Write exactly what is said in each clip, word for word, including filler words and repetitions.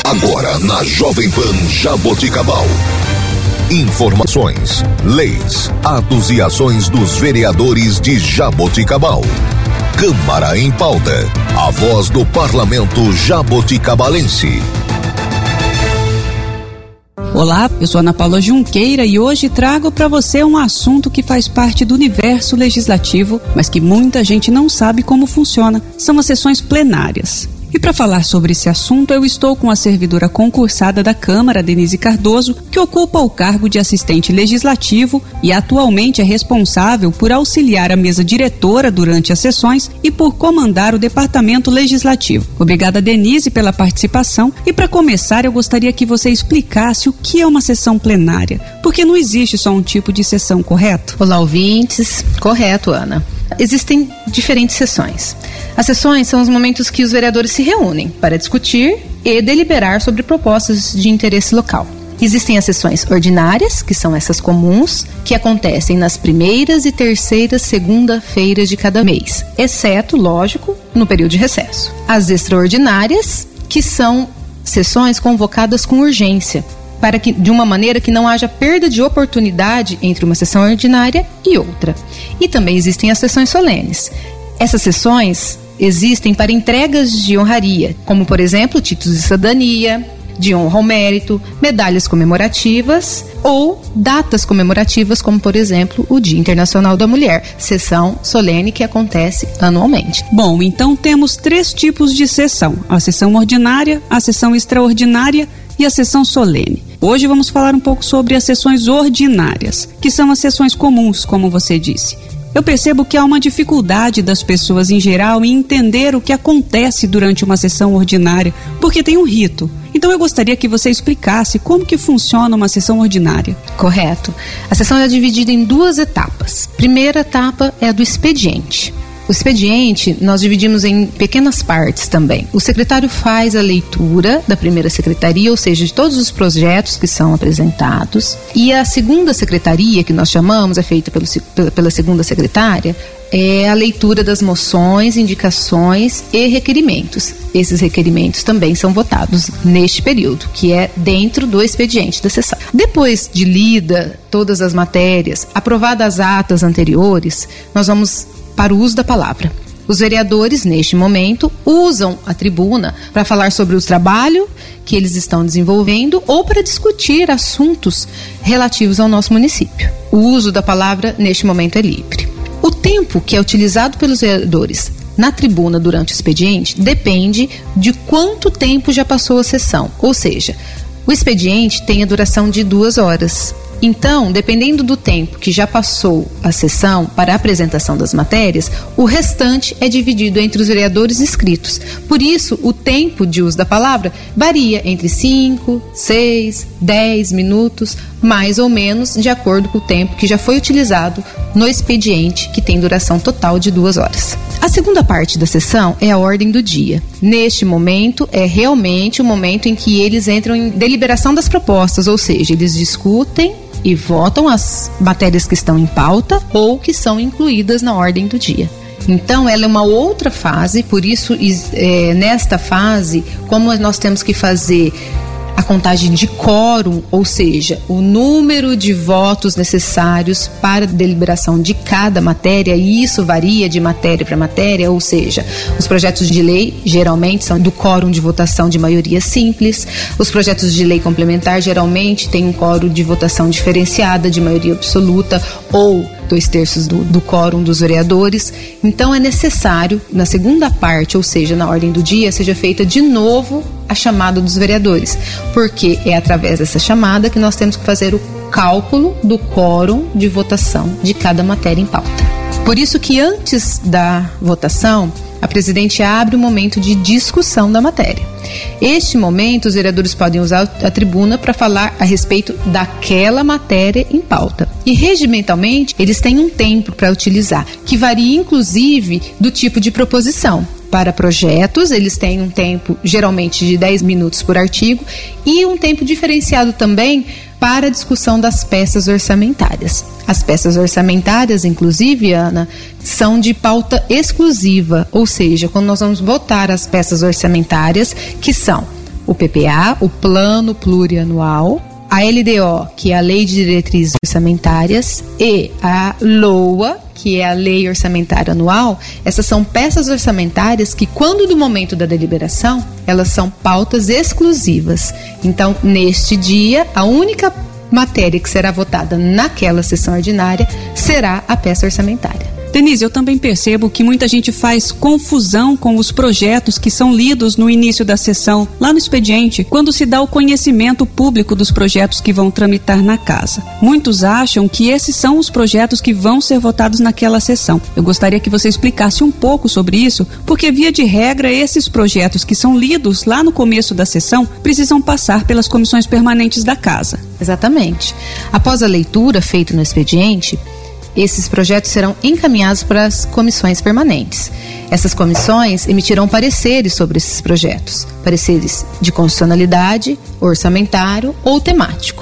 Agora na Jovem Pan Jaboticabal. Informações, leis, atos e ações dos vereadores de Jaboticabal. Câmara em Pauta. A voz do Parlamento jaboticabalense. Olá, eu sou Ana Paula Junqueira e hoje trago para você um assunto que faz parte do universo legislativo, mas que muita gente não sabe como funciona. São as sessões plenárias. E para falar sobre esse assunto, eu estou com a servidora concursada da Câmara, Denise Cardoso, que ocupa o cargo de assistente legislativo e atualmente é responsável por auxiliar a mesa diretora durante as sessões e por comandar o departamento legislativo. Obrigada, Denise, pela participação. E para começar, eu gostaria que você explicasse o que é uma sessão plenária, porque não existe só um tipo de sessão, correto? Olá, ouvintes. Correto, Ana. Existem diferentes sessões. As sessões são os momentos que os vereadores se reúnem para discutir e deliberar sobre propostas de interesse local. Existem as sessões ordinárias, que são essas comuns, que acontecem nas primeiras e terceiras segunda-feiras de cada mês, exceto, lógico, no período de recesso. As extraordinárias, que são sessões convocadas com urgência, para que, de uma maneira que não haja perda de oportunidade entre uma sessão ordinária e outra. E também existem as sessões solenes. Essas sessões existem para entregas de honraria, como, por exemplo, títulos de cidadania, de honra ao mérito, medalhas comemorativas ou datas comemorativas, como, por exemplo, o Dia Internacional da Mulher, sessão solene que acontece anualmente. Bom, então temos três tipos de sessão: a sessão ordinária, a sessão extraordinária e a sessão solene. Hoje vamos falar um pouco sobre as sessões ordinárias, que são as sessões comuns, como você disse. Eu percebo que há uma dificuldade das pessoas em geral em entender o que acontece durante uma sessão ordinária, porque tem um rito. Então eu gostaria que você explicasse como que funciona uma sessão ordinária. Correto. A sessão é dividida em duas etapas. Primeira etapa é a do expediente. O expediente nós dividimos em pequenas partes também. O secretário faz a leitura da primeira secretaria, ou seja, de todos os projetos que são apresentados. E a segunda secretaria, que nós chamamos, é feita pelo, pela segunda secretária, é a leitura das moções, indicações e requerimentos. Esses requerimentos também são votados neste período, que é dentro do expediente da sessão. Depois de lida todas as matérias, aprovadas as atas anteriores, nós vamos para o uso da palavra. Os vereadores, neste momento, usam a tribuna para falar sobre o trabalho que eles estão desenvolvendo ou para discutir assuntos relativos ao nosso município. O uso da palavra, neste momento, é livre. O tempo que é utilizado pelos vereadores na tribuna durante o expediente depende de quanto tempo já passou a sessão. Ou seja, o expediente tem a duração de duas horas. Então, dependendo do tempo que já passou a sessão para a apresentação das matérias, o restante é dividido entre os vereadores inscritos. Por isso, o tempo de uso da palavra varia entre cinco, seis, dez minutos, mais ou menos, de acordo com o tempo que já foi utilizado no expediente, que tem duração total de duas horas. A segunda parte da sessão é a ordem do dia. Neste momento, é realmente o momento em que eles entram em deliberação das propostas, ou seja, eles discutem e votam as matérias que estão em pauta ou que são incluídas na ordem do dia. Então, ela é uma outra fase, por isso, é, nesta fase, como nós temos que fazer a contagem de quórum, ou seja, o número de votos necessários para a deliberação de cada matéria, e isso varia de matéria para matéria, ou seja, os projetos de lei geralmente são do quórum de votação de maioria simples, os projetos de lei complementar geralmente têm um quórum de votação diferenciada de maioria absoluta ou dois terços do, do quórum dos vereadores. Então é necessário, na segunda parte, ou seja, na ordem do dia, seja feita de novo a chamada dos vereadores, porque é através dessa chamada que nós temos que fazer o cálculo do quórum de votação de cada matéria em pauta. Por isso que antes da votação, a presidente abre o momento de discussão da matéria. Este momento, os vereadores podem usar a tribuna para falar a respeito daquela matéria em pauta. E, regimentalmente, eles têm um tempo para utilizar, que varia, inclusive, do tipo de proposição. Para projetos, eles têm um tempo, geralmente, de dez minutos por artigo, e um tempo diferenciado também para a discussão das peças orçamentárias. As peças orçamentárias, inclusive, Ana, são de pauta exclusiva, ou seja, quando nós vamos votar as peças orçamentárias, que são o P P A, o Plano Plurianual, a L D O, que é a Lei de Diretrizes Orçamentárias, e a LOA, que é a Lei Orçamentária Anual. Essas são peças orçamentárias que, quando do momento da deliberação, elas são pautas exclusivas. Então, neste dia, a única matéria que será votada naquela sessão ordinária será a peça orçamentária. Denise, eu também percebo que muita gente faz confusão com os projetos que são lidos no início da sessão, lá no expediente, quando se dá o conhecimento público dos projetos que vão tramitar na casa. Muitos acham que esses são os projetos que vão ser votados naquela sessão. Eu gostaria que você explicasse um pouco sobre isso, porque, via de regra, esses projetos que são lidos lá no começo da sessão precisam passar pelas comissões permanentes da casa. Exatamente. Após a leitura feita no expediente, esses projetos serão encaminhados para as comissões permanentes. Essas comissões emitirão pareceres sobre esses projetos, pareceres de constitucionalidade, orçamentário ou temático.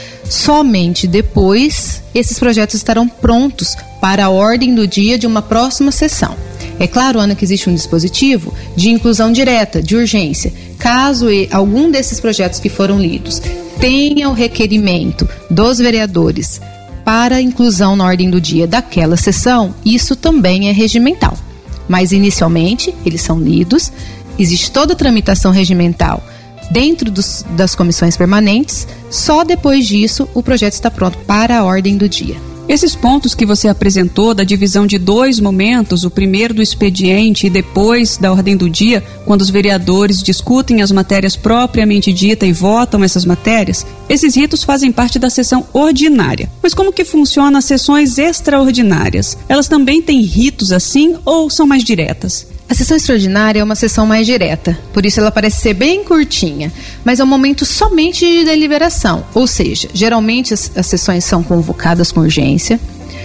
Somente depois, esses projetos estarão prontos para a ordem do dia de uma próxima sessão. É claro, Ana, que existe um dispositivo de inclusão direta, de urgência. Caso algum desses projetos que foram lidos tenha o requerimento dos vereadores para inclusão na ordem do dia daquela sessão, isso também é regimental. Mas, inicialmente, eles são lidos, existe toda a tramitação regimental dentro dos, das comissões permanentes, só depois disso o projeto está pronto para a ordem do dia. Esses pontos que você apresentou da divisão de dois momentos, o primeiro do expediente e depois da ordem do dia, quando os vereadores discutem as matérias propriamente ditas e votam essas matérias, esses ritos fazem parte da sessão ordinária. Mas como que funcionam as sessões extraordinárias? Elas também têm ritos assim ou são mais diretas? A sessão extraordinária é uma sessão mais direta, por isso ela parece ser bem curtinha, mas é um momento somente de deliberação, ou seja, geralmente as, as sessões são convocadas com urgência,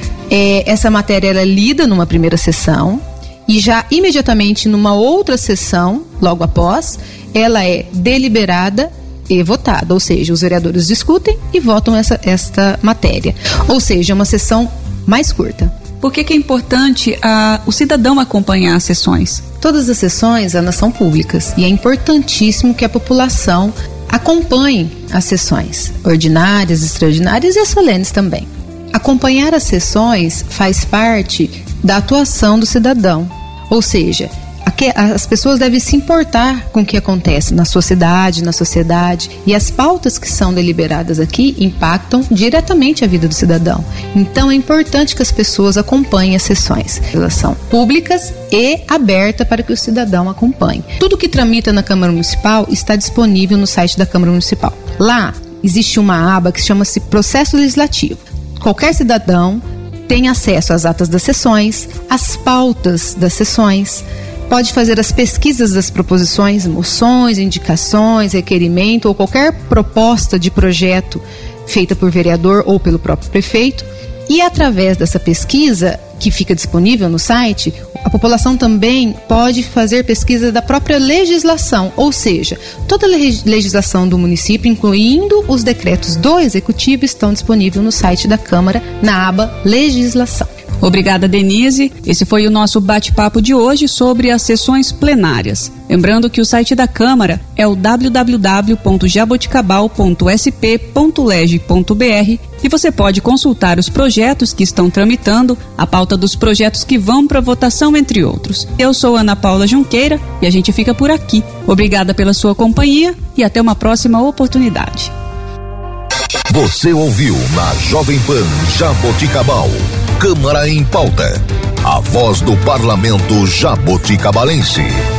é, essa matéria ela é lida numa primeira sessão e já imediatamente numa outra sessão, logo após, ela é deliberada e votada, ou seja, os vereadores discutem e votam essa, esta matéria, ou seja, é uma sessão mais curta. Por que que é importante a, o cidadão acompanhar as sessões? Todas as sessões, Ana, são públicas e é importantíssimo que a população acompanhe as sessões ordinárias, extraordinárias e as solenes também. Acompanhar as sessões faz parte da atuação do cidadão, ou seja, as pessoas devem se importar com o que acontece na sua cidade, na sociedade, e as pautas que são deliberadas aqui impactam diretamente a vida do cidadão. Então é importante que as pessoas acompanhem as sessões. Elas são públicas e abertas para que o cidadão acompanhe. Tudo que tramita na Câmara Municipal está disponível no site da Câmara Municipal. Lá existe uma aba que chama-se Processo Legislativo. Qualquer cidadão tem acesso às atas das sessões, às pautas das sessões, pode fazer as pesquisas das proposições, moções, indicações, requerimento ou qualquer proposta de projeto feita por vereador ou pelo próprio prefeito. E através dessa pesquisa, que fica disponível no site, a população também pode fazer pesquisa da própria legislação, ou seja, toda a legislação do município, incluindo os decretos do Executivo, estão disponíveis no site da Câmara, na aba Legislação. Obrigada, Denise. Esse foi o nosso bate-papo de hoje sobre as sessões plenárias. Lembrando que o site da Câmara é o w w w ponto jaboticabal ponto s p ponto leg ponto b r e você pode consultar os projetos que estão tramitando, a pauta dos projetos que vão para votação, entre outros. Eu sou Ana Paula Junqueira e a gente fica por aqui. Obrigada pela sua companhia e até uma próxima oportunidade. Você ouviu na Jovem Pan Jaboticabal, Câmara em Pauta, a voz do Parlamento Jaboticabalense.